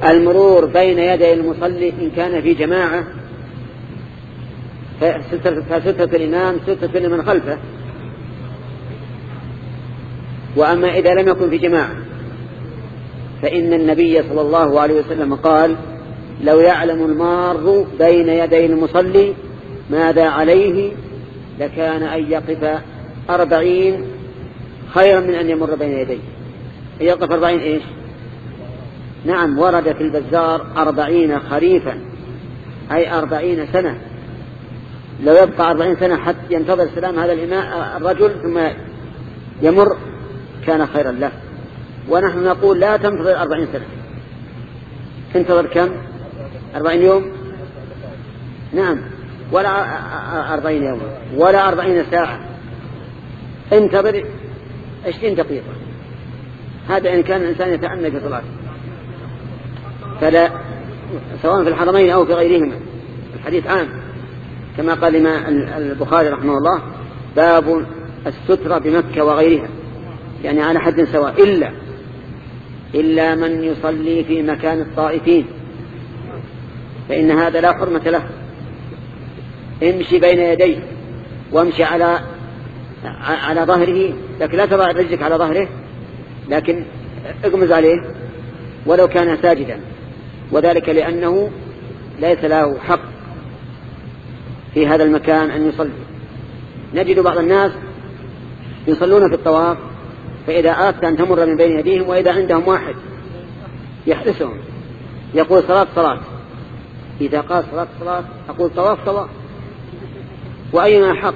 المرور بين يدي المصلي إن كان في جماعة فسترة الإمام سترة لمن خلفه. وأما إذا لم يكن في جماعة فإن النبي صلى الله عليه وسلم قال: لو يعلم المار بين يدي المصلي ماذا عليه لكان أن يقف 40 خيرا من أن يمر بين يديه. يقف 40 إيش؟ نعم، ورد في البزار 40 خريفا، أي 40 سنة. لو يبقى 40 سنة حتى ينتظر سلام هذا الرجل ثم يمر كان خيرا له. ونحن نقول لا تنتظر 40 سنة، تنتظر كم؟ 40 يوم؟ نعم، ولا 40 يوم ولا 40 ساعة، انتظر 20 دقيقة. هذا إن كان الإنسان يتأنى في صلاته، فلا سواء في الحرمين أو في غيرهما. الحديث عام كما قال البخاري رحمه الله: باب السترة بمكة وغيرها، يعني على حد سواء إلا من يصلي في مكان الطائفين فإن هذا لا حرمة له. امشي بين يديه وامشي على ظهره، لكن لا تضع رجلك على ظهره، لكن اغمز عليه ولو كان ساجدا، وذلك لأنه ليس له حق في هذا المكان أن يصلي. نجد بعض الناس يصلون في الطواف، فإذا أردت أن تمر من بين يديهم وإذا عندهم واحد يحرسهم يقول صلاة، إذا قال صلاة أقول طواف، وأيما حق؟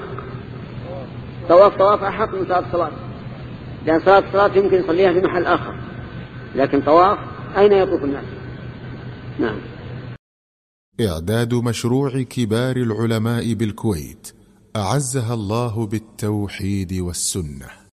طواف أحق من صلاة، لأن صلاة يمكن يصليها في محل آخر، لكن طواف أين يطوف الناس؟ نعم. إعداد مشروع كبار العلماء بالكويت أعزها الله بالتوحيد والسنة.